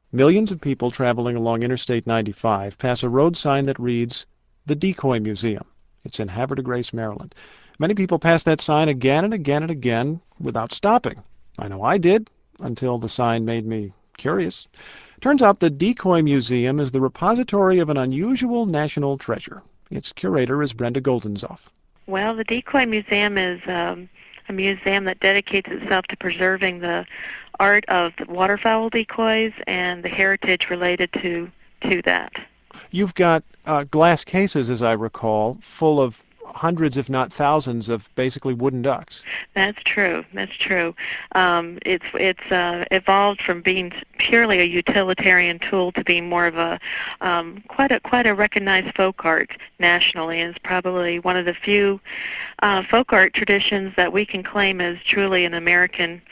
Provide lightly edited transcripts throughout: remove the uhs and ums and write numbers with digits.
Millions of people traveling along Interstate 95 pass a road sign that reads, "The Decoy Museum." It's in Havre de Grace, Maryland. Many people pass that sign again and again and again without stopping. I know I did, until the sign made me curious. Turns out the Decoy Museum is the repository of an unusual national treasure. Its curator is Brenda Goldenzoff. Well, the Decoy Museum is a museum that dedicates itself to preserving the art of waterfowl decoys and the heritage related to that. You've got glass cases, as I recall, full of hundreds, if not thousands, of basically wooden ducks. That's true. That's true. It's evolved from being purely a utilitarian tool to being more of a quite a recognized folk art nationally. It's probably one of the few folk art traditions that we can claim as truly an American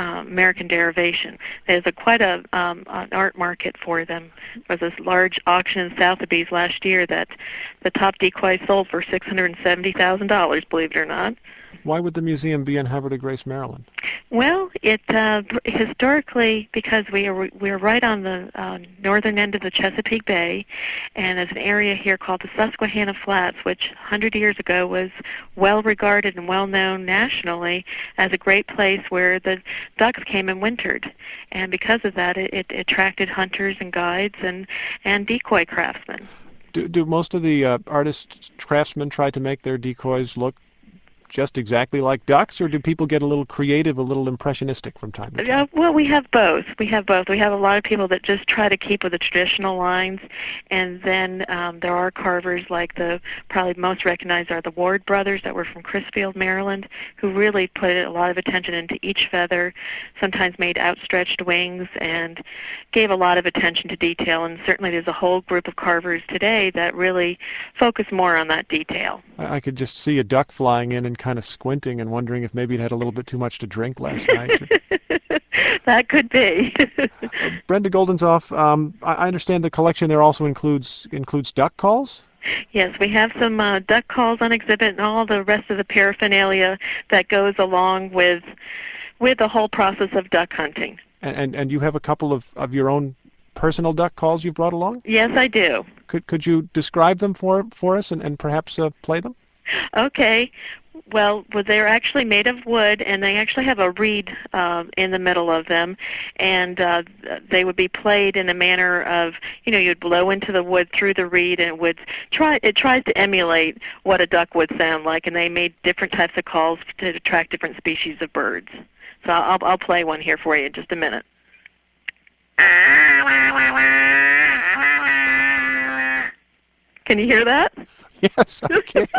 derivation. There's quite an art market for them. There was this large auction in Sotheby's last year that the top decoy sold for $670,000, believe it or not. Why would the museum be in Havre de Grace, Maryland? Well, it historically, because we're right on the northern end of the Chesapeake Bay, and there's an area here called the Susquehanna Flats, which 100 years ago was well regarded and well known nationally as a great place where the ducks came and wintered. And because of that, it attracted hunters and guides and decoy craftsmen. Do most of the artists, craftsmen try to make their decoys look just exactly like ducks, or do people get a little creative, a little impressionistic from time to time? Well, we have both. We have both. We have a lot of people that just try to keep with the traditional lines, and then there are carvers like probably most recognized are the Ward brothers that were from Crisfield, Maryland, who really put a lot of attention into each feather, sometimes made outstretched wings, and gave a lot of attention to detail. And certainly there's a whole group of carvers today that really focus more on that detail. I could just see a duck flying in and kind of squinting and wondering if maybe it had a little bit too much to drink last night. That could be. Brenda Goldenzoff, I understand the collection there also includes duck calls? Yes, we have some duck calls on exhibit and all the rest of the paraphernalia that goes along with the whole process of duck hunting. And you have a couple of your own personal duck calls you've brought along? Yes, I do. Could you describe them for us and perhaps play them? Okay. Well, they're actually made of wood, and they actually have a reed in the middle of them, and they would be played in a manner of, you'd blow into the wood through the reed, and it tries to emulate what a duck would sound like, and they made different types of calls to attract different species of birds. So I'll play one here for you in just a minute. Can you hear that? Yes, I can.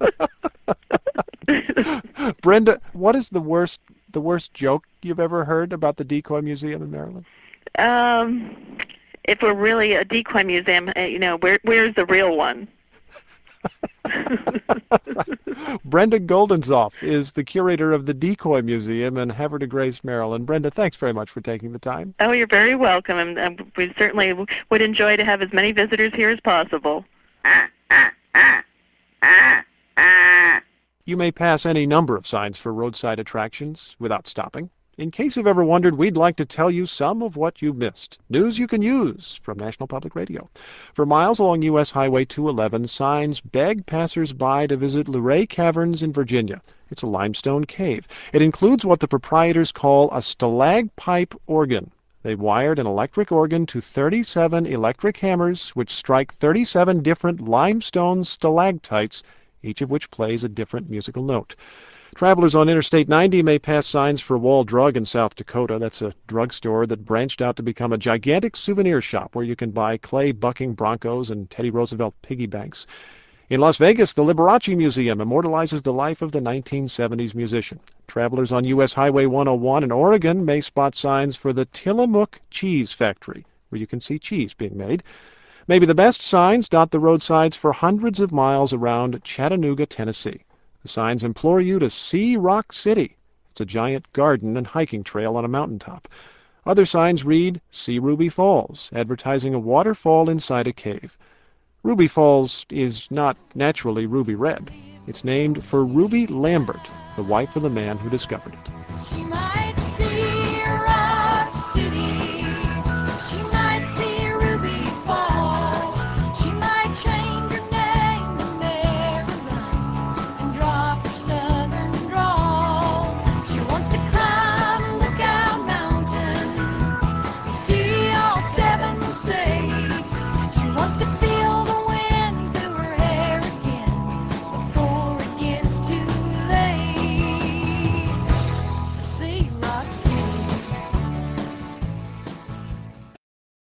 Brenda, what is the worst joke you've ever heard about the Decoy Museum in Maryland? If we're really a decoy museum, where's the real one? Brenda Goldenzoff is the curator of the Decoy Museum in Havre de Grace, Maryland. Brenda, thanks very much for taking the time. Oh, you're very welcome, and we certainly would enjoy to have as many visitors here as possible. You may pass any number of signs for roadside attractions without stopping. In case you've ever wondered, we'd like to tell you some of what you missed. News you can use from National Public Radio. For miles along U.S. Highway 211, signs beg passers-by to visit Luray Caverns in Virginia. It's a limestone cave. It includes what the proprietors call a stalagpipe organ. They wired an electric organ to 37 electric hammers, which strike 37 different limestone stalactites, each of which plays a different musical note. Travelers on Interstate 90 may pass signs for Wall Drug in South Dakota. That's a drugstore that branched out to become a gigantic souvenir shop where you can buy clay bucking broncos and Teddy Roosevelt piggy banks. In Las Vegas, the Liberace Museum immortalizes the life of the 1970s musician. Travelers on U.S. Highway 101 in Oregon may spot signs for the Tillamook Cheese Factory, where you can see cheese being made. Maybe the best signs dot the roadsides for hundreds of miles around Chattanooga, Tennessee. The signs implore you to see Rock City. It's a giant garden and hiking trail on a mountaintop. Other signs read, "See Ruby Falls," advertising a waterfall inside a cave. Ruby Falls is not naturally ruby red. It's named for Ruby Lambert, the wife of the man who discovered it.